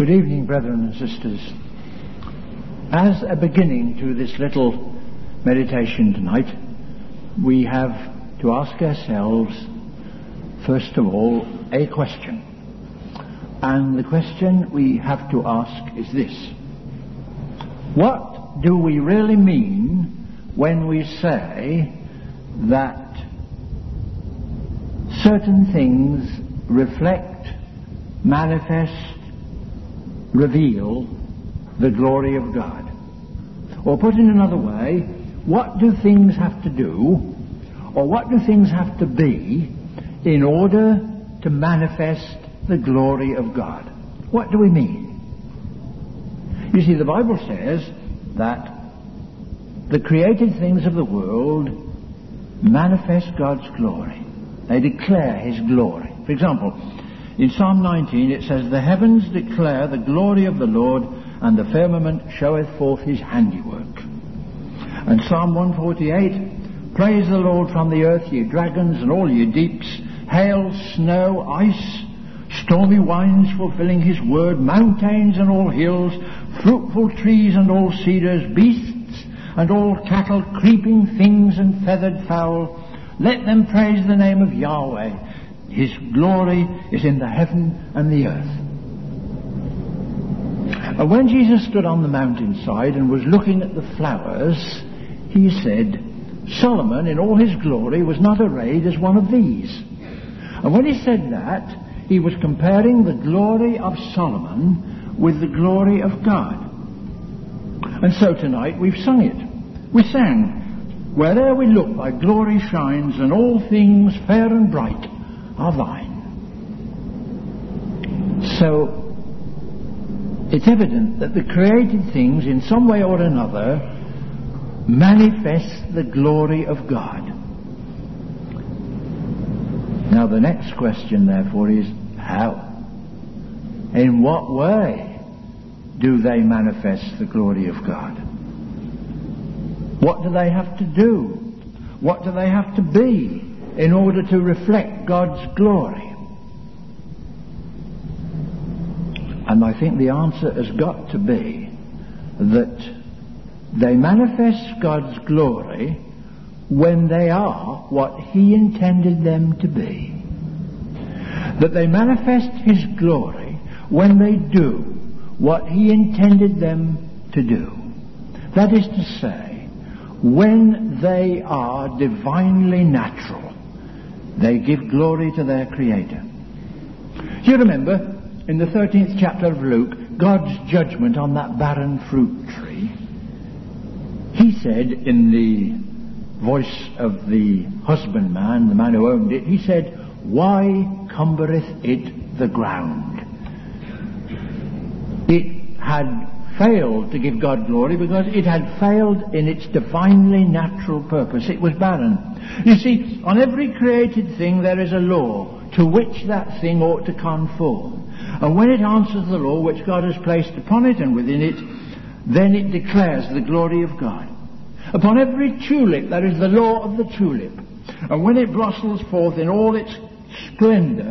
Good evening, brethren and sisters. As a beginning to this little meditation tonight, we have to ask ourselves, first of all, a question. And the question we have to ask is this: what do we really mean when we say that certain things reflect, manifest, reveal the glory of God? Or put in another way, what do things have to do, or what do things have to be in order to manifest the glory of God? What do we mean? You see, the Bible says that the created things of the world manifest God's glory. They declare His glory. For example, in Psalm 19 it says, "The heavens declare the glory of the Lord, and the firmament showeth forth His handiwork." And Psalm 148, "Praise the Lord from the earth, ye dragons, and all ye deeps, hail, snow, ice, stormy winds fulfilling His word, mountains and all hills, fruitful trees and all cedars, beasts and all cattle, creeping things and feathered fowl. Let them praise the name of Yahweh. His glory is in the heaven and the earth." And when Jesus stood on the mountainside and was looking at the flowers, He said, "Solomon in all his glory was not arrayed as one of these." And when He said that, He was comparing the glory of Solomon with the glory of God. And so tonight we've sung it. We sang, "Where'er we look, Thy glory shines, and all things fair and bright are Thine." So it's evident that the created things in some way or another manifest the glory of God. Now the next question therefore is, how? In what way do they manifest the glory of God? What do they have to do? What do they have to be in order to reflect God's glory? And I think the answer has got to be that they manifest God's glory when they are what He intended them to be. That they manifest His glory when they do what He intended them to do. That is to say, when they are divinely natural, they give glory to their Creator. Do you remember in the 13th chapter of Luke, God's judgment on that barren fruit tree? He said, in the voice of the husbandman, the man who owned it, He said, "Why cumbereth it the ground?" It had failed to give God glory because it had failed in its divinely natural purpose. It was barren. You see, on every created thing there is a law to which that thing ought to conform. And when it answers the law which God has placed upon it and within it, then it declares the glory of God. Upon every tulip there is the law of the tulip. And when it blossoms forth in all its splendour,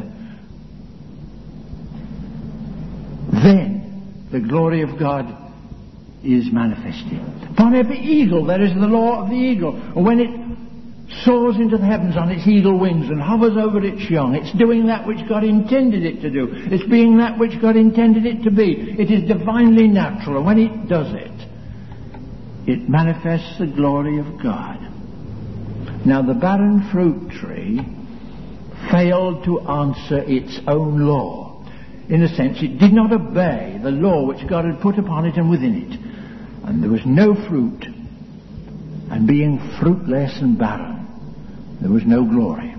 then the glory of God is manifested. Upon every eagle there is the law of the eagle. And when it soars into the heavens on its eagle wings and hovers over its young, it's doing that which God intended it to do. It's being that which God intended it to be. It is divinely natural. And when it does it, it manifests the glory of God. Now the barren fruit tree failed to answer its own law. In a sense, it did not obey the law which God had put upon it and within it. And there was no fruit. And being fruitless and barren, there was no glory.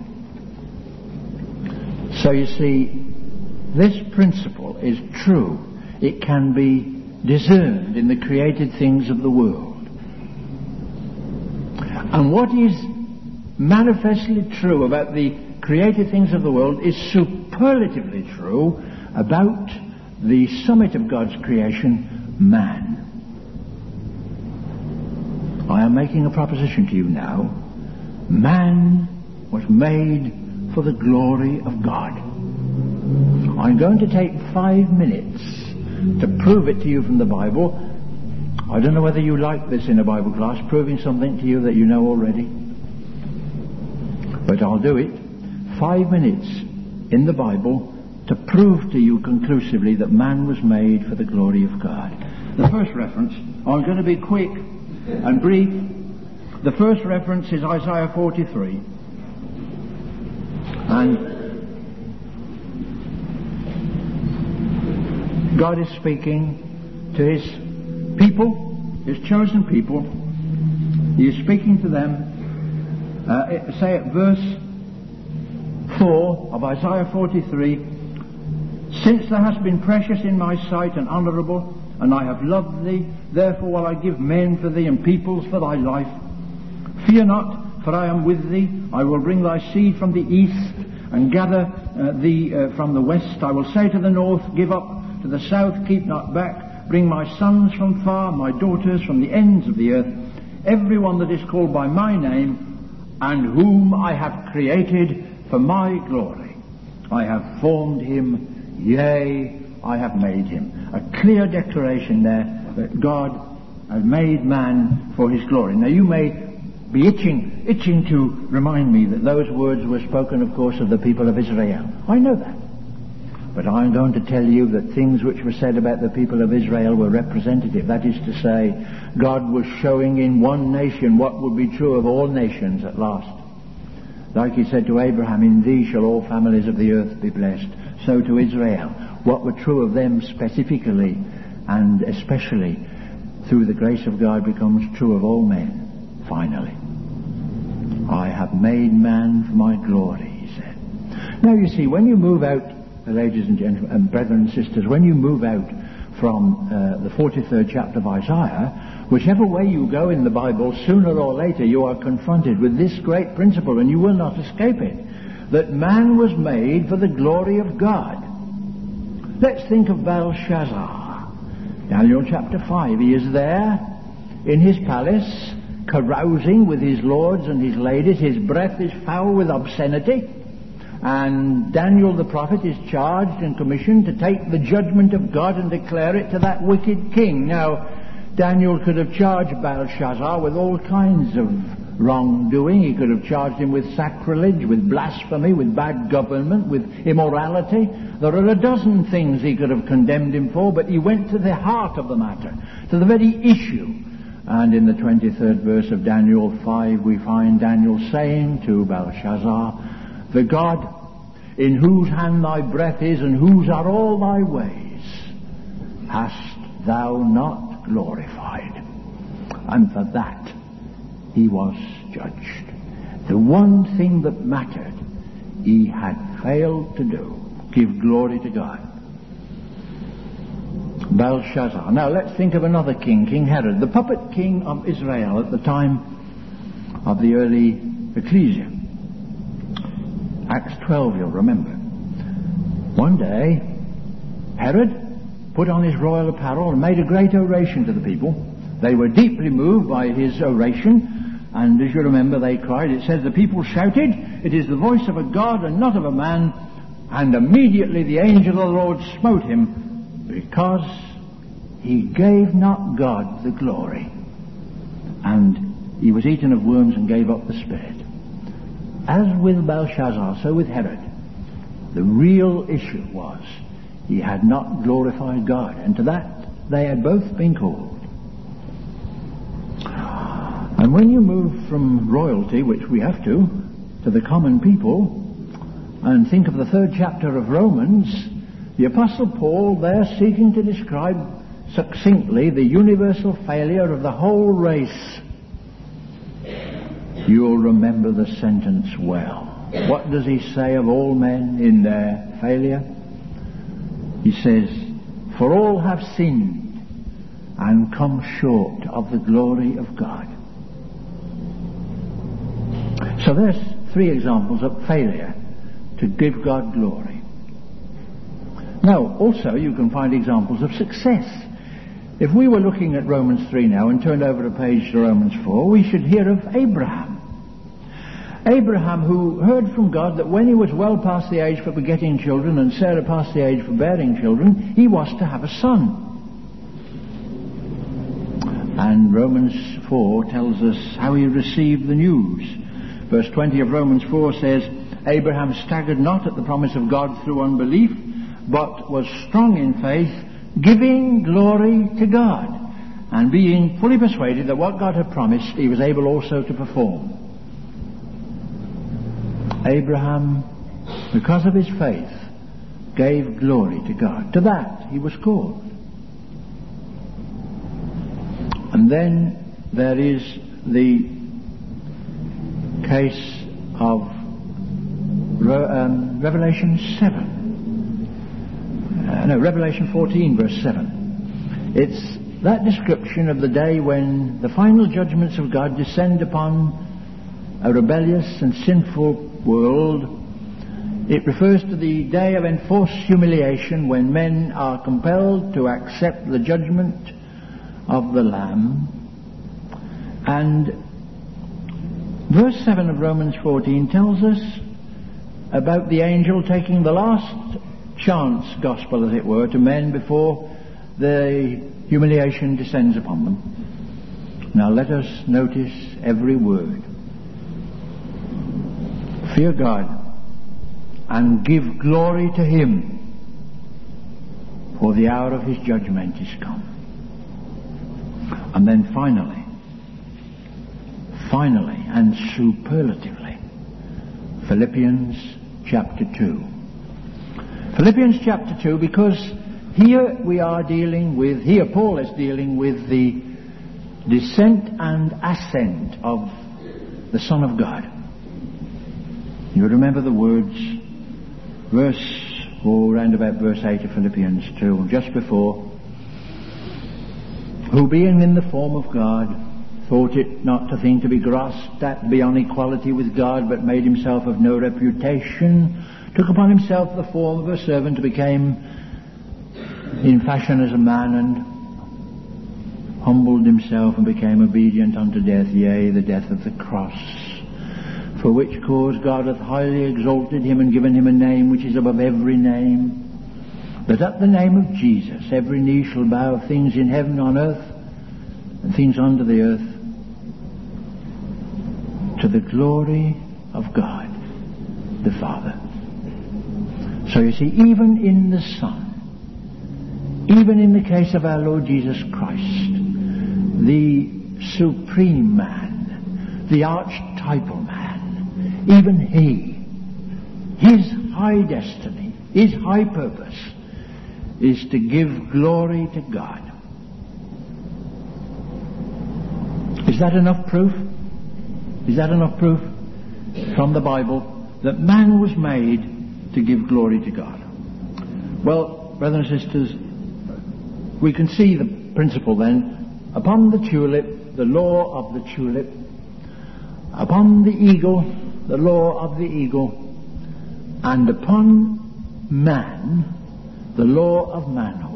So you see, this principle is true. It can be discerned in the created things of the world. And what is manifestly true about the created things of the world is superlatively true about the summit of God's creation, man. I am making a proposition to you now. Man was made for the glory of God. I'm going to take 5 minutes to prove it to you from the Bible. I don't know whether you like this in a Bible class, proving something to you that you know already. But I'll do it. 5 minutes in the Bible to prove to you conclusively that man was made for the glory of God. The first reference, I'm going to be quick and brief. The first reference is Isaiah 43. And God is speaking to his people, his chosen people. He is speaking to them. Say at verse 4 of Isaiah 43, "Since thou hast been precious in my sight and honourable, and I have loved thee, therefore will I give men for thee and peoples for thy life. Fear not, for I am with thee. I will bring thy seed from the east, and gather thee from the west. I will say to the north, give up, to the south, keep not back. Bring my sons from far, my daughters from the ends of the earth, every one that is called by my name, and whom I have created for my glory. I have formed him, yea, I have made him." A clear declaration there that God has made man for his glory. Now you may be itching to remind me that those words were spoken, of course, of the people of Israel. I know that. But I'm going to tell you that things which were said about the people of Israel were representative. That is to say, God was showing in one nation what would be true of all nations at last. Like he said to Abraham, "In thee shall all families of the earth be blessed." So to Israel, what were true of them specifically and especially through the grace of God becomes true of all men, finally. "I have made man for my glory," he said. Now you see, when you move out, ladies and gentlemen, and brethren and sisters, when you move out from the 43rd chapter of Isaiah, whichever way you go in the Bible, sooner or later you are confronted with this great principle, and you will not escape it, that man was made for the glory of God. Let's think of Belshazzar. Daniel chapter 5. He is there in his palace, carousing with his lords and his ladies. His breath is foul with obscenity. And Daniel the prophet is charged and commissioned to take the judgment of God and declare it to that wicked king. Now, Daniel could have charged Belshazzar with all kinds of wrongdoing. He could have charged him with sacrilege, with blasphemy, with bad government, with immorality. There are a dozen things he could have condemned him for, but he went to the heart of the matter, to the very issue. And in the 23rd verse of Daniel 5, we find Daniel saying to Belshazzar, "The God in whose hand thy breath is and whose are all thy ways, hast thou not glorified?" And for that he was judged. The one thing that mattered, he had failed to do. Give glory to God. Belshazzar. Now let's think of another king, King Herod, the puppet king of Israel at the time of the early ecclesia. Acts 12, you'll remember. One day, Herod put on his royal apparel and made a great oration to the people. They were deeply moved by his oration, and as you remember, they cried, it says, the people shouted, "It is the voice of a God and not of a man." And immediately the angel of the Lord smote him, because he gave not God the glory. And he was eaten of worms and gave up the spirit. As with Belshazzar, so with Herod. The real issue was he had not glorified God, and to that they had both been called. And when you move from royalty, which we have to the common people, and think of the 3rd chapter of Romans, the Apostle Paul there seeking to describe succinctly the universal failure of the whole race. You'll remember the sentence well. What does he say of all men in their failure? He says, "For all have sinned and come short of the glory of God." So there's 3 examples of failure to give God glory. Now, also you can find examples of success. If we were looking at Romans 3 now and turned over a page to Romans 4, we should hear of Abraham. Abraham, who heard from God that when he was well past the age for begetting children and Sarah past the age for bearing children, he was to have a son. And Romans 4 tells us how he received the news. Verse 20 of Romans 4 says, Abraham staggered not at the promise of God through unbelief, but was strong in faith, giving glory to God, and being fully persuaded that what God had promised he was able also to perform. Abraham, because of his faith, gave glory to God. To that he was called. And then there is the case of Revelation 14 verse 7. It's that description of the day when the final judgments of God descend upon a rebellious and sinful world. It refers to the day of enforced humiliation when men are compelled to accept the judgment of the Lamb. And verse 7 of Romans 14 tells us about the angel taking the last chance gospel, as it were, to men before the humiliation descends upon them. Now let us notice every word. Fear God and give glory to Him, for the hour of His judgment is come. And then finally and superlatively, Philippians chapter 2. Philippians chapter 2, because here Paul is dealing with the descent and ascent of the Son of God. You remember the words, round about verse 8 of Philippians 2, just before, who being in the form of God, thought it not a thing to be grasped at beyond equality with God, but made himself of no reputation, took upon himself the form of a servant, became in fashion as a man, and humbled himself and became obedient unto death, yea, the death of the cross. For which cause God hath highly exalted him and given him a name which is above every name, that at the name of Jesus every knee shall bow, of things in heaven, on earth, and things under the earth, to the glory of God the Father. So you see, even in the Son, even in the case of our Lord Jesus Christ, the supreme man, the archetypal man, even he, his high destiny, his high purpose is to give glory to God. Is that enough proof? Is that enough proof from the Bible that man was made to give glory to God? Well, brothers and sisters, we can see the principle then. Upon the tulip, the law of the tulip. Upon the eagle, the law of the eagle. And upon man, the law of manhood.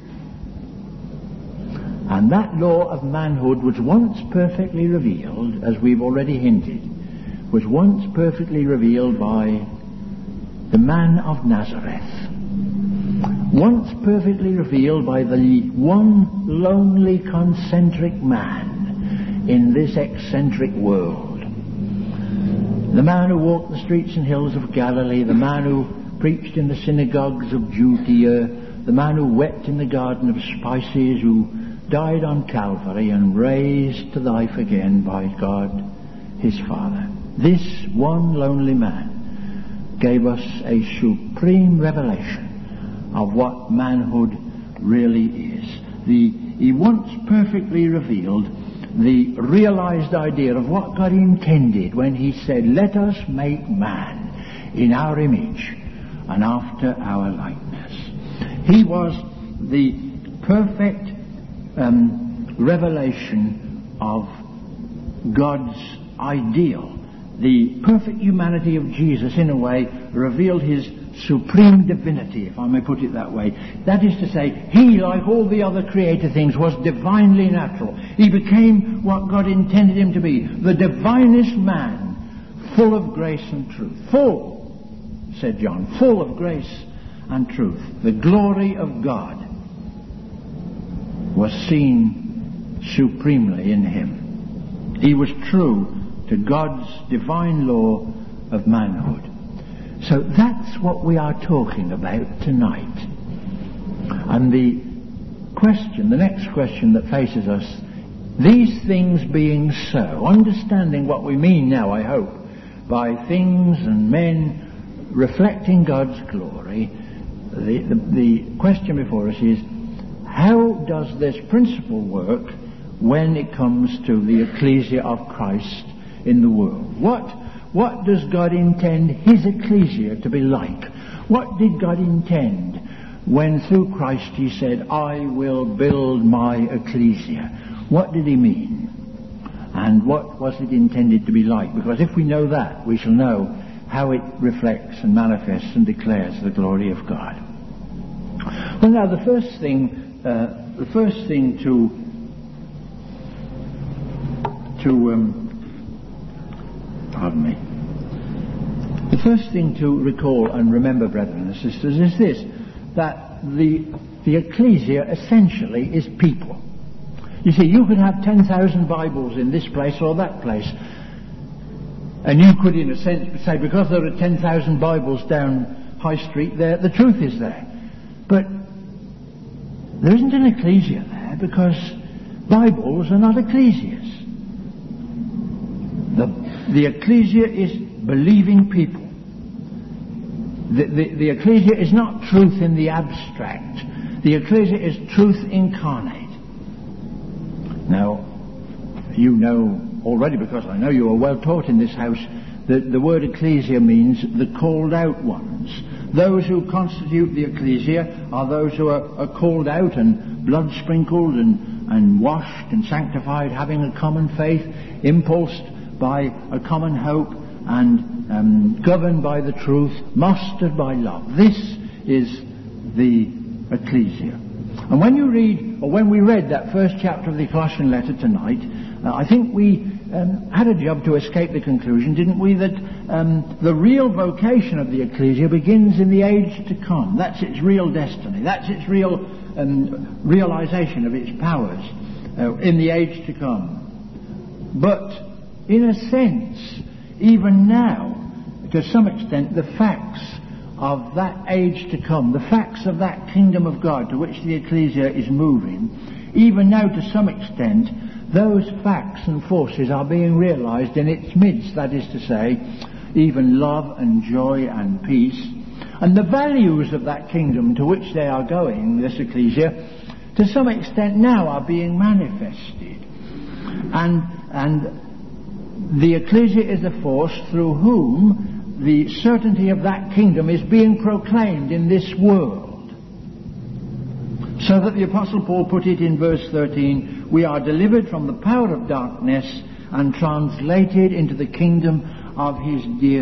And that law of manhood was once perfectly revealed, as we've already hinted, was once perfectly revealed by the man of Nazareth. Once perfectly revealed by the one lonely concentric man in this eccentric world. The man who walked the streets and hills of Galilee, the man who preached in the synagogues of Judea, the man who wept in the Garden of Spices, who died on Calvary and raised to life again by God his Father. This one lonely man gave us a supreme revelation of what manhood really is. He once perfectly revealed the realized idea of what God intended when he said, "Let us make man in our image and after our likeness." He was the perfect revelation of God's ideal. The perfect humanity of Jesus, in a way, revealed his supreme divinity, if I may put it that way. That is to say, he, like all the other created things, was divinely natural. He became what God intended him to be, the divinest man, full of grace and truth. Full, said John, full of grace and truth. The glory of God was seen supremely in him. He was true to God's divine law of manhood. So that's what we are talking about tonight. And the next question that faces us, these things being so, understanding what we mean now, I hope, by things and men reflecting God's glory, the question before us is, how does this principle work when it comes to the ecclesia of Christ in the world? What does God intend his ecclesia to be like? What did God intend when through Christ he said, I will build my ecclesia? What did he mean? And what was it intended to be like? Because if we know that, we shall know how it reflects and manifests and declares the glory of God. Well, now the first thing The first thing to recall and remember, brethren and sisters, is this, that the ecclesia essentially is people. You see, you could have 10,000 Bibles in this place or that place, and you could, in a sense, say, because there are 10,000 Bibles down High Street, the truth is there. But there isn't an ecclesia there, because Bibles are not ecclesias. The ecclesia is believing people. The ecclesia is not truth in the abstract. The ecclesia is truth incarnate. Now, you know already, because I know you are well taught in this house, that the word ecclesia means the called out ones. Those who constitute the ecclesia are those who are called out and blood sprinkled and washed and sanctified, having a common faith, impulsed by a common hope, and governed by the truth, mastered by love. This is the ecclesia. And when you read, or when we read that first chapter of the Colossian letter tonight, I think we had a job to escape the conclusion, didn't we, that the real vocation of the ecclesia begins in the age to come. That's its real destiny. That's its real realization of its powers in the age to come. But in a sense, even now, to some extent, the facts of that age to come, the facts of that kingdom of God to which the ecclesia is moving, even now to some extent, those facts and forces are being realized in its midst, that is to say, even love and joy and peace. And the values of that kingdom to which they are going, this ecclesia, to some extent now are being manifested. And the ecclesia is a force through whom the certainty of that kingdom is being proclaimed in this world. So that the Apostle Paul put it in verse 13, we are delivered from the power of darkness and translated into the kingdom of his dear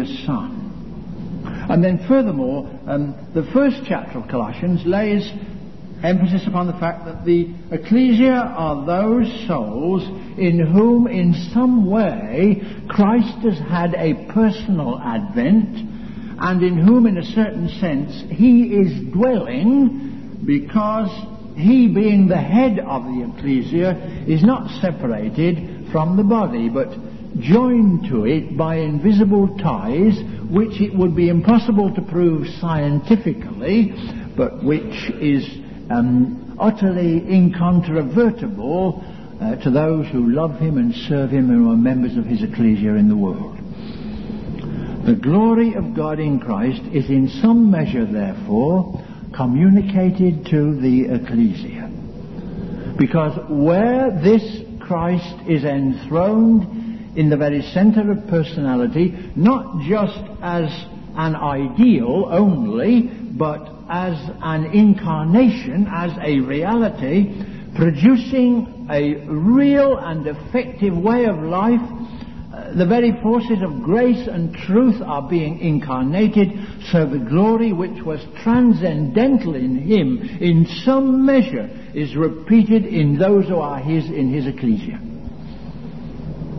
Son. And then furthermore, the first chapter of Colossians lays emphasis upon the fact that the ecclesia are those souls in whom in some way Christ has had a personal advent, and in whom in a certain sense he is dwelling, because he, being the head of the ecclesia, is not separated from the body but joined to it by invisible ties which it would be impossible to prove scientifically, but which is utterly incontrovertible to those who love him and serve him and are members of his ecclesia in the world. The glory of God in Christ is in some measure, therefore, communicated to the ecclesia. Because where this Christ is enthroned in the very center of personality, not just as an ideal only, but as an incarnation, as a reality, producing a real and effective way of life, the very forces of grace and truth are being incarnated, so the glory which was transcendental in him, in some measure, is repeated in those who are his, in his ecclesia.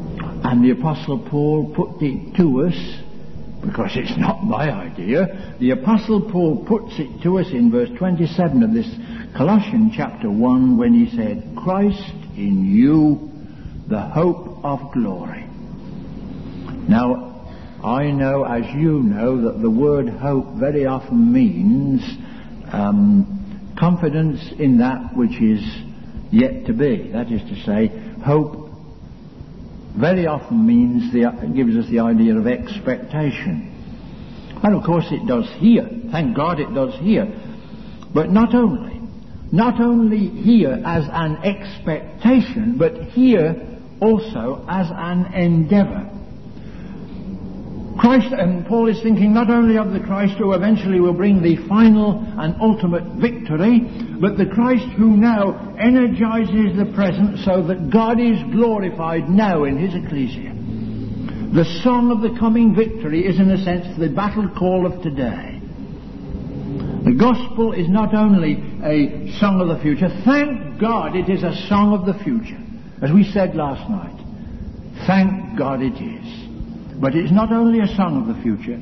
And the Apostle Paul put it to us, because it's not my idea, the Apostle Paul puts it to us in verse 27 of this Colossians chapter 1 when he said, Christ in you, the hope of glory. Now, I know, as you know, that the word hope very often means confidence in that which is yet to be. That is to say, hope very often means gives us the idea of expectation. And of course it does here. Thank God it does here. But not only here as an expectation, but here also as an endeavour. Christ, and Paul is thinking not only of the Christ who eventually will bring the final and ultimate victory, but the Christ who now energizes the present so that God is glorified now in his ecclesia. The song of the coming victory is in a sense the battle call of today. The gospel is not only a song of the future, thank God it is a song of the future. As we said last night, thank God it is. But it's not only a song of the future.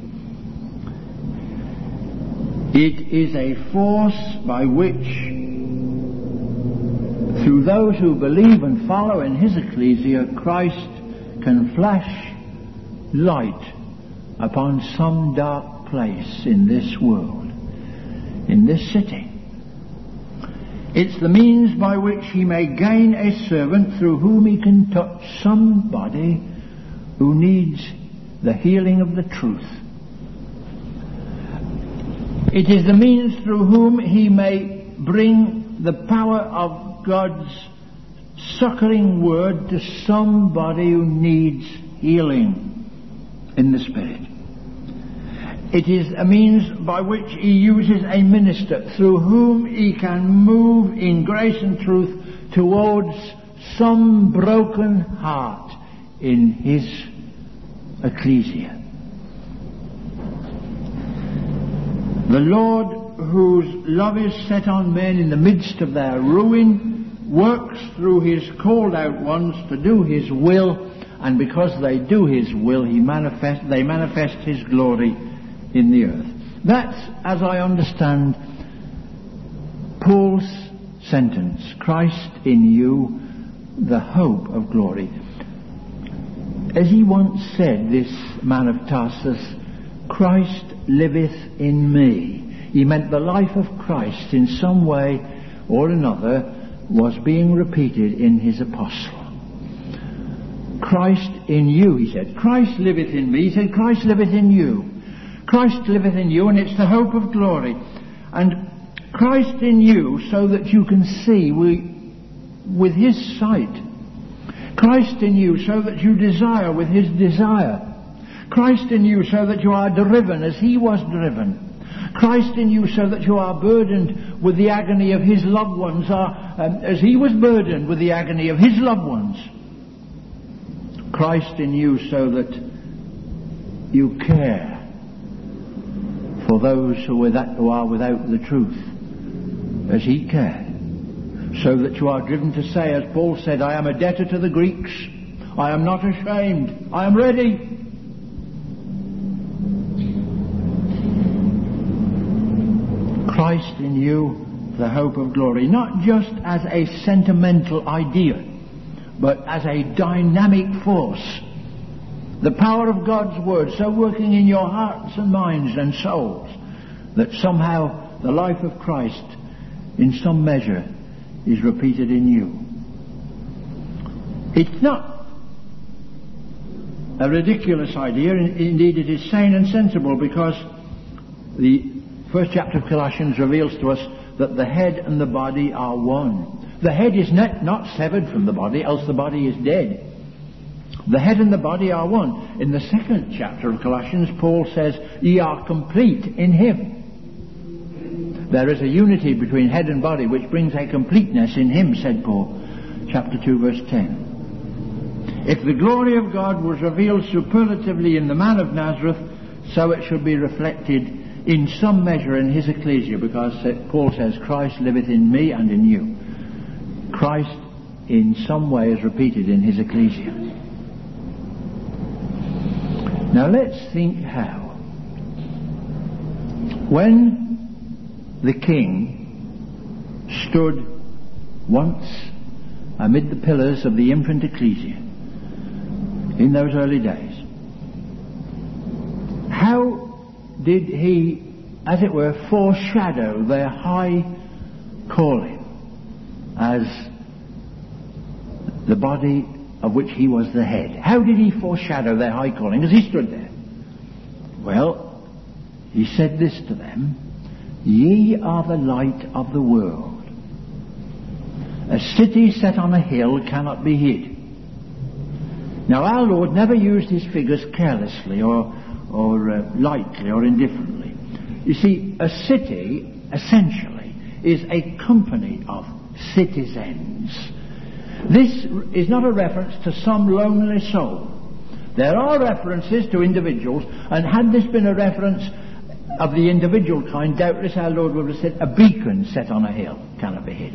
It is a force by which, through those who believe and follow in his ecclesia, Christ can flash light upon some dark place in this world, in this city. It's the means by which he may gain a servant through whom he can touch somebody who needs the healing of the truth. It is the means through whom he may bring the power of God's succouring word to somebody who needs healing in the Spirit. It is a means by which he uses a minister through whom he can move in grace and truth towards some broken heart in his ecclesia. The Lord, whose love is set on men in the midst of their ruin, works through his called out ones to do his will, and because they do his will, they manifest his glory in the earth. That's, as I understand, Paul's sentence, Christ in you, the hope of glory. As he once said, this man of Tarsus, Christ liveth in me. He meant the life of Christ in some way or another was being repeated in his apostle. Christ in you, he said. Christ liveth in me. He said, Christ liveth in you. Christ liveth in you, and it's the hope of glory. And Christ in you so that you can see with his sight. Christ in you so that you desire with his desire. Christ in you so that you are driven as he was driven. Christ in you so that you are burdened with the agony of his loved ones, as he was burdened with the agony of his loved ones. Christ in you so that you care for those who are without the truth, as he cared. So that you are driven to say, as Paul said, I am a debtor to the Greeks. I am not ashamed. I am ready. Christ in you, the hope of glory. Not just as a sentimental idea, but as a dynamic force. The power of God's word so working in your hearts and minds and souls that somehow the life of Christ in some measure is repeated in you. It's not a ridiculous idea. Indeed, it is sane and sensible, because the first chapter of Colossians reveals to us that the head and the body are one. The head is not severed from the body, else the body is dead. The head and the body are one. In the second chapter of Colossians, Paul says, ye are complete in him. There is a unity between head and body which brings a completeness in him, said Paul, chapter 2, verse 10. If the glory of God was revealed superlatively in the man of Nazareth, so it should be reflected in some measure in his ecclesia, because Paul says, Christ liveth in me and in you. Christ in some way is repeated in his ecclesia. Now let's think how. When the king stood once amid the pillars of the infant ecclesia in those early days, how did he, as it were, foreshadow their high calling as the body of which he was the head? How did he foreshadow their high calling as he stood there? Well, he said this to them: "Ye are the light of the world. A city set on a hill cannot be hid." Now, our Lord never used his figures carelessly or lightly or indifferently. You see, a city, essentially, is a company of citizens. This is not a reference to some lonely soul. There are references to individuals, and had this been a reference of the individual kind, doubtless our Lord would have said, "A beacon set on a hill cannot be hid."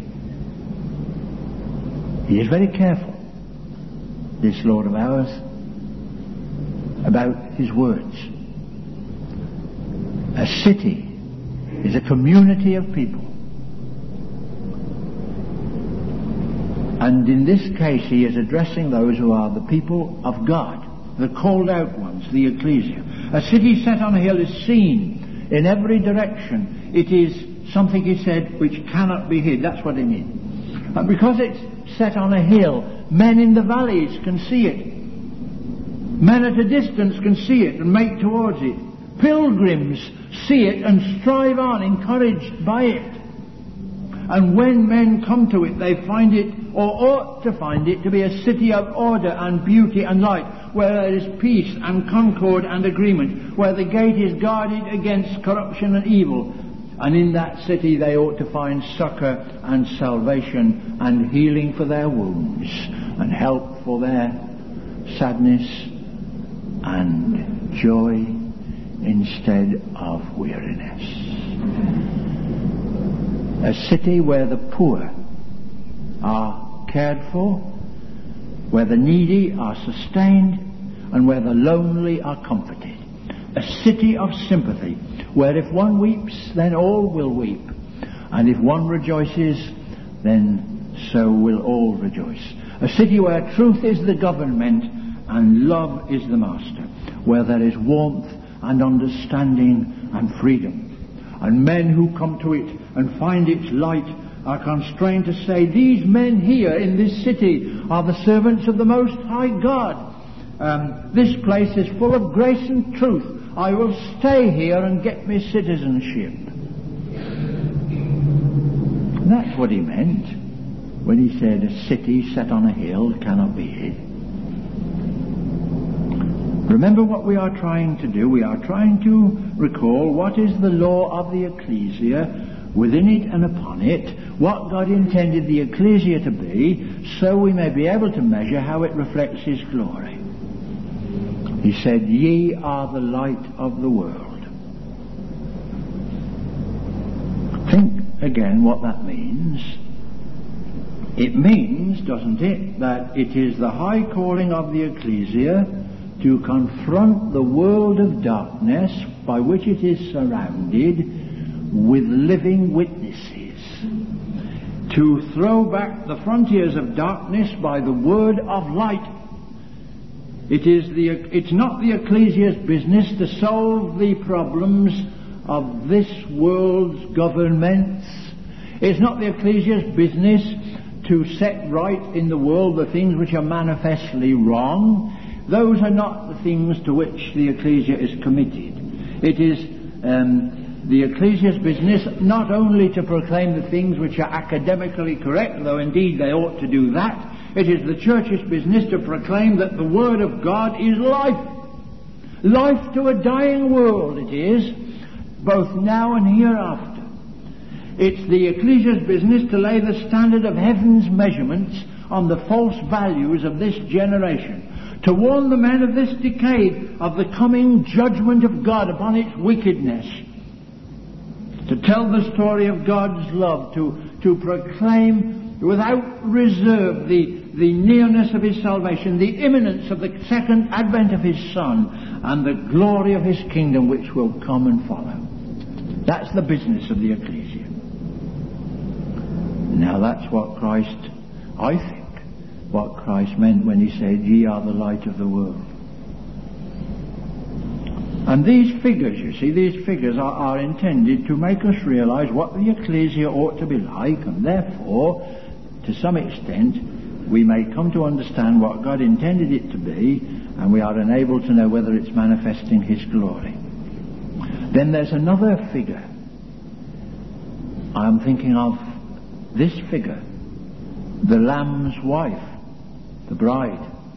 He is very careful, this Lord of ours, about his words. A city is a community of people. And in this case he is addressing those who are the people of God, the called out ones, the ecclesia. A city set on a hill is seen in every direction. It is something, he said, which cannot be hid. That's what he means. And because it's set on a hill, men in the valleys can see it. Men at a distance can see it and make towards it. Pilgrims see it and strive on, encouraged by it. And when men come to it, they find it, or ought to find it, to be a city of order and beauty and light, where there is peace and concord and agreement, where the gate is guarded against corruption and evil. And in that city they ought to find succor and salvation and healing for their wounds and help for their sadness and joy instead of weariness. A city where the poor are cared for, where the needy are sustained, and where the lonely are comforted. A city of sympathy, where if one weeps, then all will weep, and if one rejoices, then so will all rejoice. A city where truth is the government and love is the master, where there is warmth and understanding and freedom. And men who come to it and find its light are constrained to say, "These men here in this city are the servants of the Most High God. This place is full of grace and truth. I will stay here and get me citizenship." And that's what he meant when he said, "A city set on a hill cannot be hid." Remember what we are trying to do. We are trying to recall what is the law of the ecclesia, within it and upon it, what God intended the ecclesia to be, so we may be able to measure how it reflects his glory. He said, "Ye are the light of the world." Think again what that means. It means, doesn't it, that it is the high calling of the ecclesia to confront the world of darkness by which it is surrounded with living witnesses, to throw back the frontiers of darkness by the word of light. It's not the ecclesia's business to solve the problems of this world's governments. It's not the ecclesia's business to set right in the world the things which are manifestly wrong. Those are not the things to which the ecclesia is committed. It is the ecclesia's business not only to proclaim the things which are academically correct, though indeed they ought to do that. It is the church's business to proclaim that the Word of God is life. Life to a dying world it is, both now and hereafter. It's the ecclesia's business to lay the standard of heaven's measurements on the false values of this generation, to warn the men of this decade of the coming judgment of God upon its wickedness, to tell the story of God's love, to proclaim without reserve the the nearness of his salvation, the imminence of the second advent of his Son, and the glory of his kingdom which will come and follow. That's the business of the ecclesia. Now that's what Christ, I think, what Christ meant when he said, "Ye are the light of the world." And these figures, you see, these figures are intended to make us realize what the ecclesia ought to be like, and therefore, to some extent, we may come to understand what God intended it to be, and we are enabled to know whether it's manifesting his glory. Then there's another figure. I'm thinking of this figure, the Lamb's wife, the bride.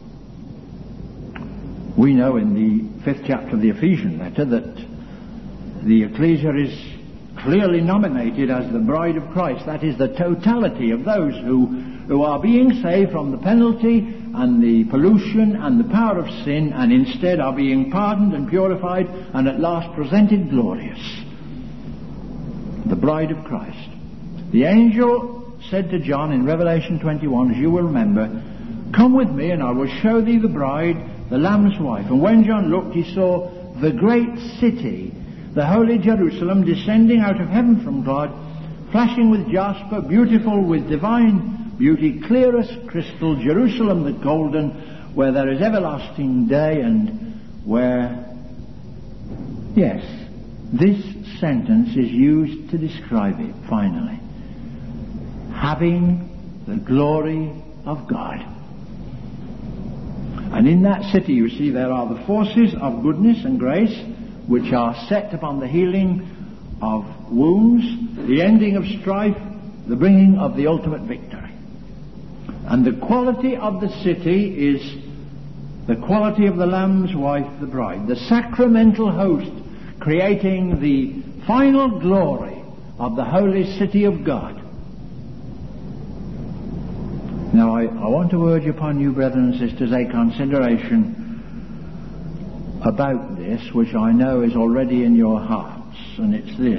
We know in the 5th chapter of the Ephesian letter that the ecclesia is clearly nominated as the bride of Christ. That is the totality of those who are being saved from the penalty and the pollution and the power of sin, and instead are being pardoned and purified and at last presented glorious. The bride of Christ. The angel said to John in Revelation 21, as you will remember, "Come with me and I will show thee the bride, the Lamb's wife." And when John looked, he saw the great city, the holy Jerusalem, descending out of heaven from God, flashing with jasper, beautiful with divine beauty, clear as crystal, Jerusalem the golden, where there is everlasting day, and where, yes, this sentence is used to describe it, finally. Having the glory of God. And in that city, you see, there are the forces of goodness and grace, which are set upon the healing of wounds, the ending of strife, the bringing of the ultimate victory. And the quality of the city is the quality of the Lamb's wife, the bride, the sacramental host, creating the final glory of the holy city of God. Now I want to urge upon you, brethren and sisters, a consideration about this, which I know is already in your hearts, and it's this: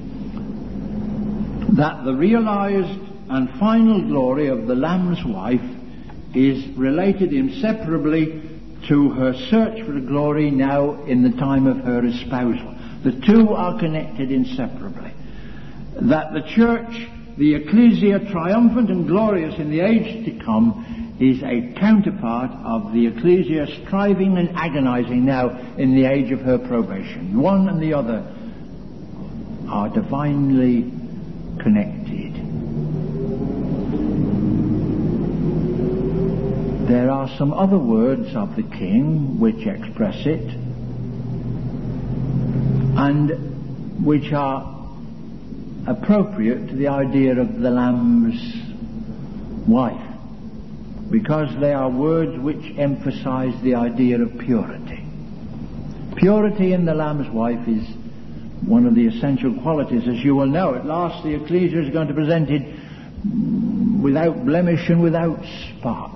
that the realized and final glory of the Lamb's wife is related inseparably to her search for glory now in the time of her espousal. The two are connected inseparably. That the church, the ecclesia, triumphant and glorious in the age to come, is a counterpart of the ecclesia striving and agonizing now in the age of her probation. One and the other are divinely connected. There are some other words of the King which express it, and which are appropriate to the idea of the Lamb's wife, because they are words which emphasize the idea of purity. Purity in the Lamb's wife is one of the essential qualities. As you will know, at last the ecclesia is going to present it without blemish and without spot.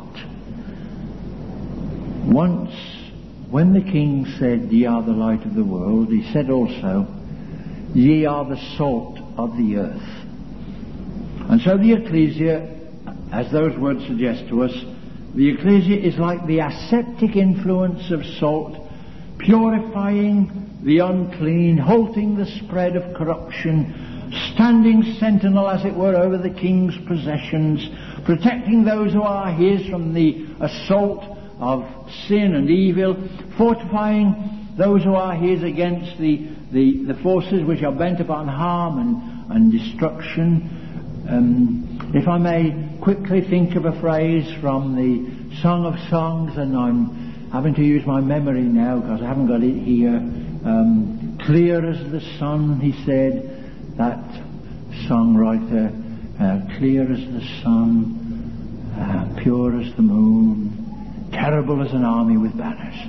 Once, when the King said, "Ye are the light of the world," he said also, "Ye are the salt of the earth." And so the ecclesia, as those words suggest to us, the ecclesia is like the aseptic influence of salt, purifying the unclean, halting the spread of corruption, standing sentinel, as it were, over the King's possessions, protecting those who are his from the assault of sin and evil, fortifying those who are his against the forces which are bent upon harm and destruction. If I may quickly think of a phrase from the Song of Songs, and I'm having to use my memory now because I haven't got it here. Clear as the sun, he said, that songwriter, clear as the sun, pure as the moon, terrible as an army with banners.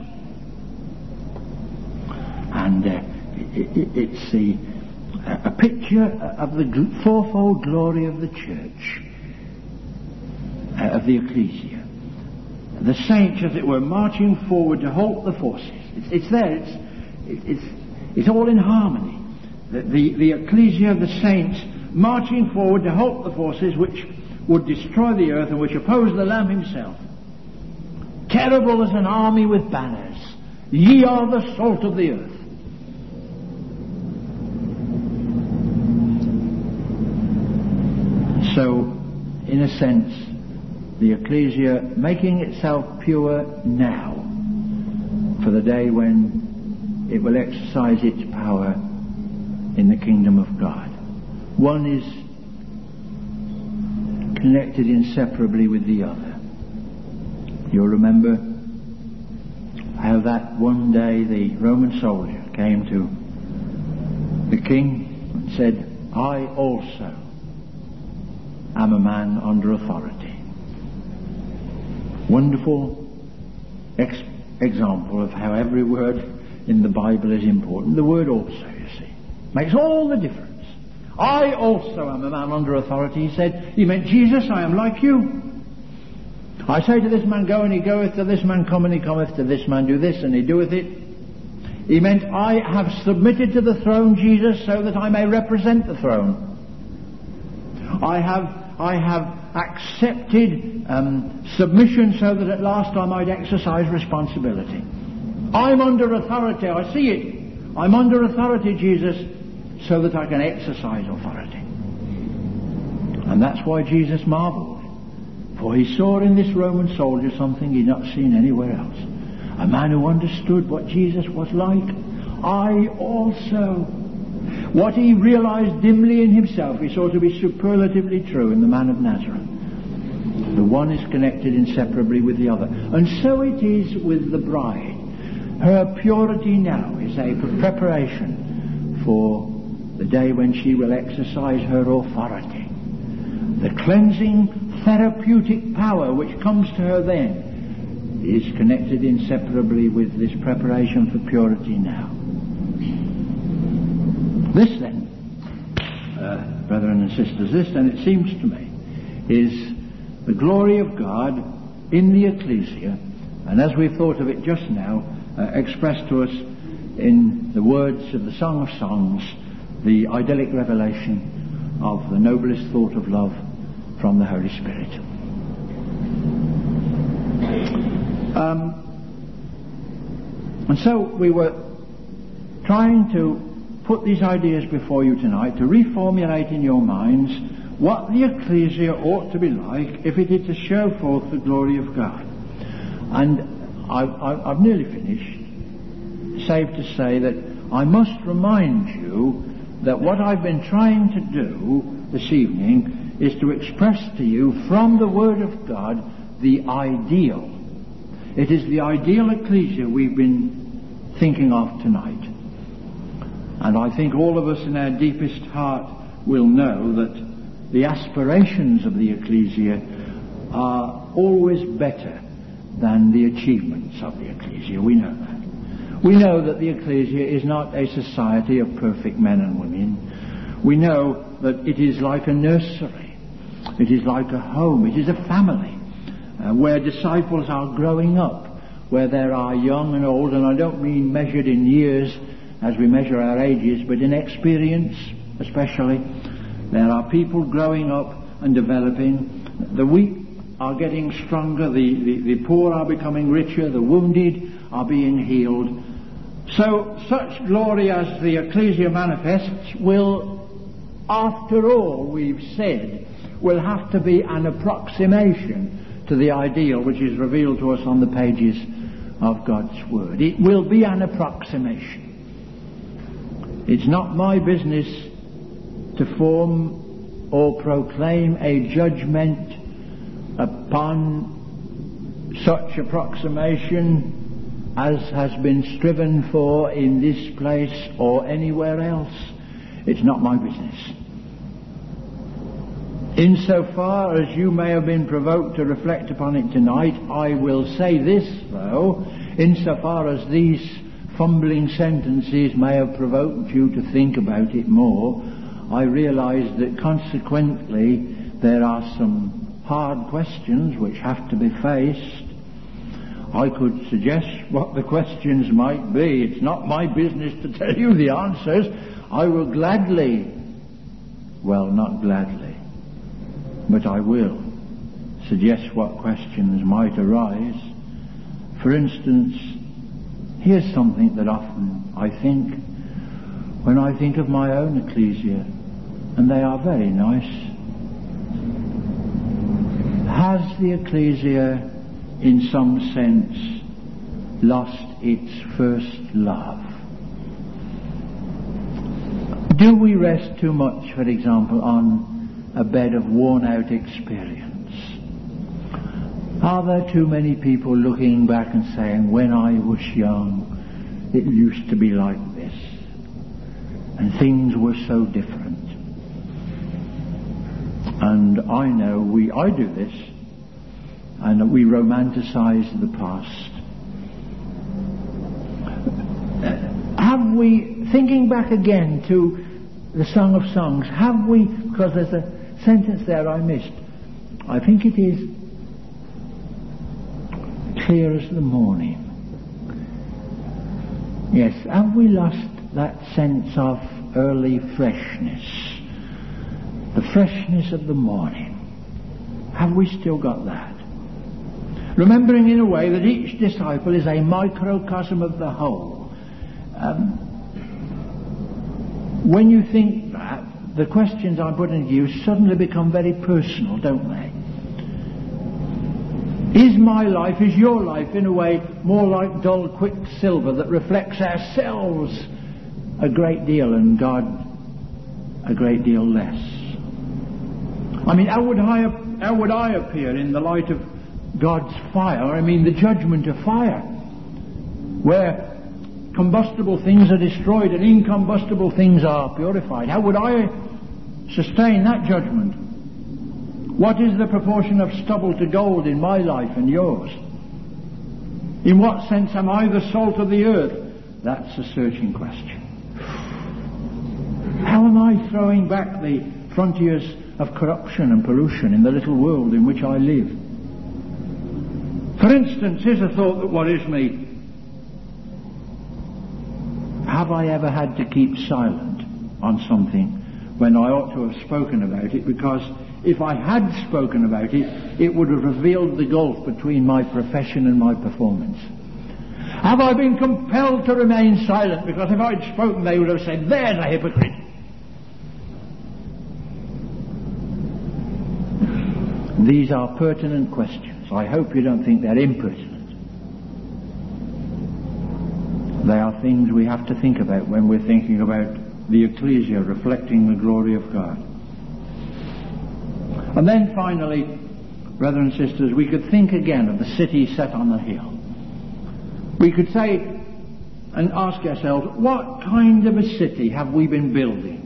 And it's a picture of the fourfold glory of the church, of the ecclesia. The saints, as it were, marching forward to halt the forces. It's there. It's all in harmony. The ecclesia of the saints marching forward to halt the forces which would destroy the earth and which opposed the Lamb himself. Terrible as an army with banners. Ye are the salt of the earth. So, in a sense, the ecclesia making itself pure now for the day when it will exercise its power in the kingdom of God. One is connected inseparably with the other. You'll remember how that one day the Roman soldier came to the king and said, I also am a man under authority. Wonderful example of how every word in the Bible is important. The word also, you see, makes all the difference. I also am a man under authority, he said. He meant, Jesus, I am like you. I say to this man, go, and he goeth, to this man, come, and he cometh, to this man, do this, and he doeth it. He meant, I have submitted to the throne, Jesus, so that I may represent the throne. I have accepted submission so that at last I might exercise responsibility. I'm under authority, I see it. I'm under authority, Jesus, so that I can exercise authority. And that's why Jesus marveled. For he saw in this Roman soldier something he'd not seen anywhere else. A man who understood what Jesus was like. I also. What he realized dimly in himself, he saw to be superlatively true in the man of Nazareth. The one is connected inseparably with the other. And so it is with the bride. Her purity now is a preparation for the day when she will exercise her authority. The cleansing therapeutic power which comes to her then is connected inseparably with this preparation for purity now. This then, brethren and sisters, this then, it seems to me, is the glory of God in the ecclesia, and as we've thought of it just now, expressed to us in the words of the Song of Songs, the idyllic revelation of the noblest thought of love from the Holy Spirit. And so we were trying to put these ideas before you tonight to reformulate in your minds what the ecclesia ought to be like if it is to show forth the glory of God. And I've nearly finished. Safe to say that I must remind you that what I've been trying to do this evening is to express to you from the Word of God the ideal. It is the ideal ecclesia we've been thinking of tonight. And I think all of us in our deepest heart will know that the aspirations of the ecclesia are always better than the achievements of the ecclesia. We know that. We know that the ecclesia is not a society of perfect men and women. We know that it is like a nursery. It is like a home. It is a family where disciples are growing up, where there are young and old, and I don't mean measured in years as we measure our ages, but in experience especially. There are people growing up and developing. The weak are getting stronger, the poor are becoming richer, the wounded are being healed. So such glory as the ecclesia manifests will, after all we've said, will have to be an approximation to the ideal which is revealed to us on the pages of God's Word. It will be an approximation. It's not my business to form or proclaim a judgment upon such approximation as has been striven for in this place or anywhere else. It's not my business. Insofar as you may have been provoked to reflect upon it tonight, I will say this, though, insofar as these fumbling sentences may have provoked you to think about it more, I realise that consequently there are some hard questions which have to be faced. I could suggest what the questions might be. It's not my business to tell you the answers. I will gladly, well, not gladly, but I will suggest what questions might arise. For instance, here's something that often I think when I think of my own ecclesia, and they are very nice. Has the ecclesia, in some sense, lost its first love? Do we rest too much, for example, on a bed of worn-out experience? Are there too many people looking back and saying, when I was young, it used to be like this, and things were so different? And I know I do this, and we romanticize the past. Have we, thinking back again to the Song of Songs, have we, because there's a sentence there I missed, I think it is, clear as the morning. Yes, have we lost that sense of early freshness? The freshness of the morning. Have we still got that? Remembering in a way that each disciple is a microcosm of the whole. When you think that, the questions I'm putting to you suddenly become very personal, don't they? Is my life, is your life, in a way, more like dull quicksilver that reflects ourselves a great deal and God a great deal less? I mean, how would I appear in the light of God's fire? I mean, the judgment of fire, where combustible things are destroyed and incombustible things are purified. How would I sustain that judgment? What is the proportion of stubble to gold in my life and yours? In what sense am I the salt of the earth? That's a searching question. How am I throwing back the frontiers of corruption and pollution in the little world in which I live? For instance, here's a thought that worries me. Have I ever had to keep silent on something when I ought to have spoken about it? Because if I had spoken about it, it would have revealed the gulf between my profession and my performance. Have I been compelled to remain silent? Because if I'd spoken, they would have said, there's a hypocrite. These are pertinent questions. I hope you don't think they're impertinent. They are things we have to think about when we're thinking about the ecclesia reflecting the glory of God. And then finally, brothers and sisters, we could think again of the city set on the hill. We could say and ask ourselves, what kind of a city have we been building?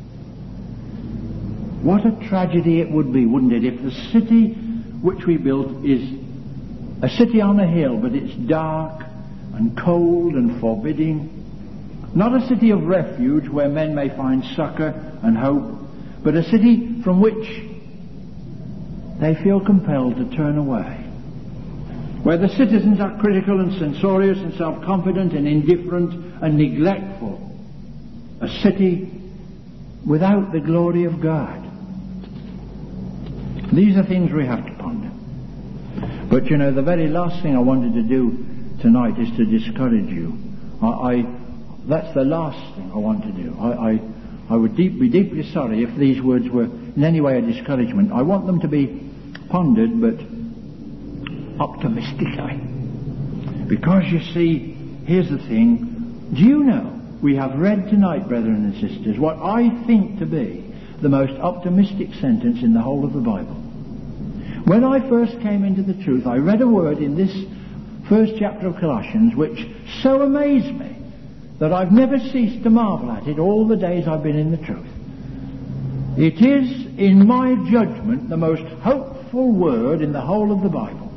What a tragedy it would be, wouldn't it, if the city which we built is a city on a hill, but it's dark and cold and forbidding. Not a city of refuge where men may find succor and hope, but a city from which they feel compelled to turn away. Where the citizens are critical and censorious and self-confident and indifferent and neglectful. A city without the glory of God. These are things we have to ponder. But you know, the very last thing I wanted to do tonight is to discourage you. That's the last thing I want to do. I would be deeply sorry if these words were in any way a discouragement. I want them to be pondered, but optimistically. Because you see, here's the thing. Do you know, we have read tonight, brethren and sisters, what I think to be the most optimistic sentence in the whole of the Bible. When I first came into the truth, I read a word in this first chapter of Colossians which so amazed me that I've never ceased to marvel at it all the days I've been in the truth. It is, in my judgment, the most hopeful word in the whole of the Bible.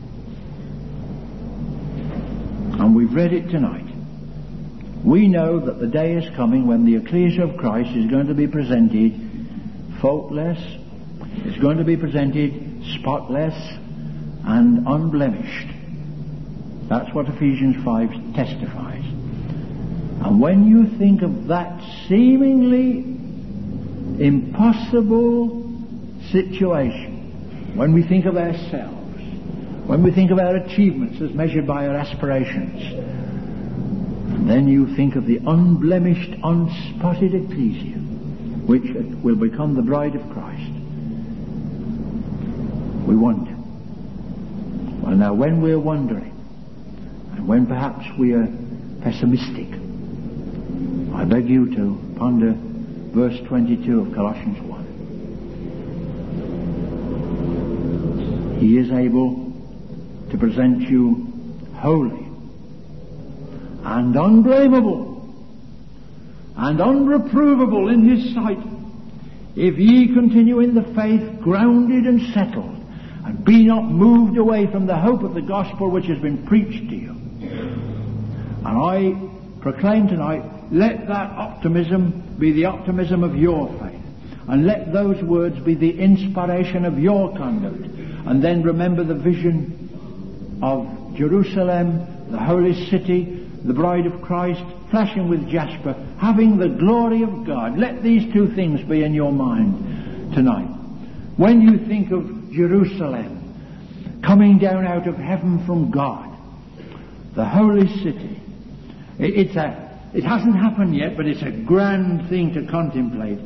And we've read it tonight. We know that the day is coming when the ecclesia of Christ is going to be presented faultless, it's going to be presented spotless and unblemished. That's what Ephesians 5 testifies. And when you think of that seemingly impossible situation, when we think of ourselves, when we think of our achievements as measured by our aspirations, and then you think of the unblemished, unspotted ecclesia, which will become the bride of Christ, we wonder. Well, now, when we're wondering, and when perhaps we are pessimistic, I beg you to ponder verse 22 of Colossians 1. He is able to present you holy and unblameable and unreprovable in his sight, if ye continue in the faith, grounded and settled, and be not moved away from the hope of the gospel which has been preached to you. And I proclaim tonight, let that optimism be the optimism of your faith, and let those words be the inspiration of your conduct. And then remember the vision of Jerusalem, the holy city, the bride of Christ, flashing with jasper, having the glory of God. Let these two things be in your mind tonight. When you think of Jerusalem coming down out of heaven from God, the holy city, it hasn't happened yet, but it's a grand thing to contemplate.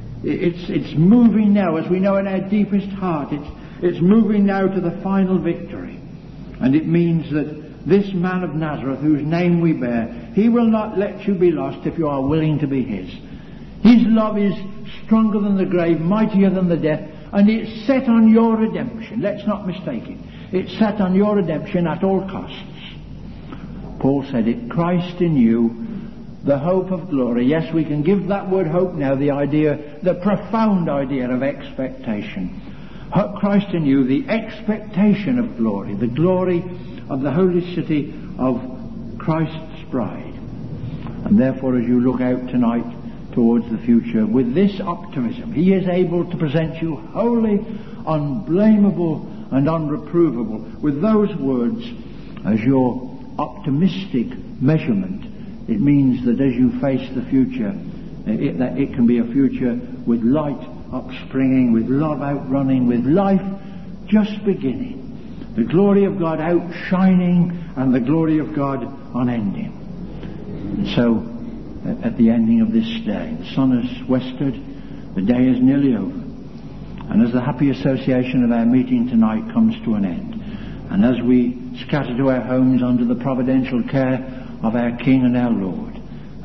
It's moving now, as we know in our deepest heart. It's moving now to the final victory. And it means that this man of Nazareth, whose name we bear, he will not let you be lost if you are willing to be his. His love is stronger than the grave, mightier than the death, and it's set on your redemption. Let's not mistake it. It's set on your redemption at all costs. Paul said it, Christ in you, the hope of glory. Yes, we can give that word hope now the idea, the profound idea of expectation. Christ in you, the expectation of glory, the glory of the holy city of Christ's bride. And therefore, as you look out tonight towards the future, with this optimism, he is able to present you holy, unblameable, and unreprovable. With those words as your optimistic measurement, it means that as you face the future, that it can be a future with light upspringing, with love outrunning, with life just beginning. The glory of God outshining, and the glory of God unending. And so, at the ending of this day, the sun has westered, the day is nearly over. And as the happy association of our meeting tonight comes to an end, and as we scatter to our homes under the providential care of our King and our Lord,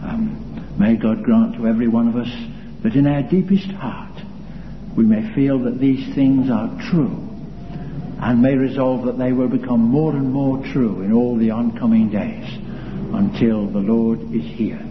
may God grant to every one of us that in our deepest heart we may feel that these things are true, and may resolve that they will become more and more true in all the oncoming days until the Lord is here.